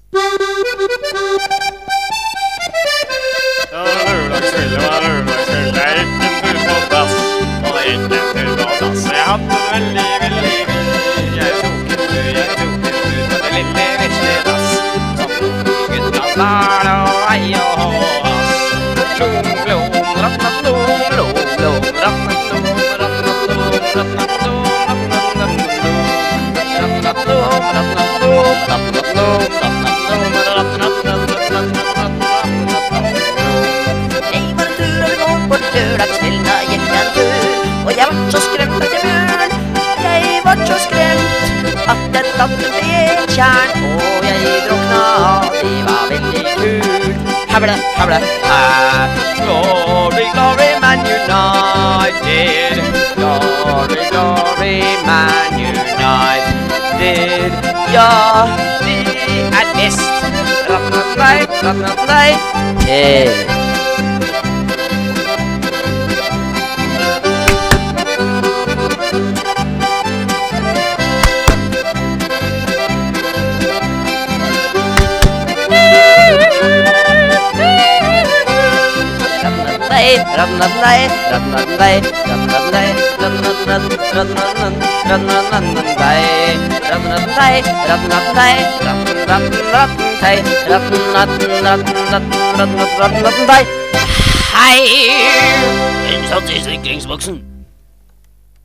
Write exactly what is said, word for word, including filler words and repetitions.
Ja, lørdagskvelden var lørdagskvelden. Jeg gikk en tur på dass. Og jeg gikk en tur på dass. Jeg hadde det veldig, veldig gøy. Jeg tok en tur, jeg tok en tur på det lille vesle dass. Som gutta tar og ei og has. Blom, blom, ratnatlom, blom, blom, ratnatlom, ratnatlom, ratnatlom, ratnatlom, ratnatlom, ratnatlom, lørdagskvelden da gikk jeg en tur, og jeg var så skremt at jeg bjørn. Jeg var så skremt at jeg tatt en tjern, og jeg drukna, det var veldig kult. Havle, havle, hæ, glory, glory, Man United. Glory, glory, Man United. Ja, vi er best. Ratnatlei, ratnatlei, hey. Ratnatlei, ratnatlei, ratnatlei, ratnatlei, ratnatlei, ratnatlei, ratnatlei, ratnatlei, ratnatlei, ratnatlei. Hei! Innsats i sikringsboksen.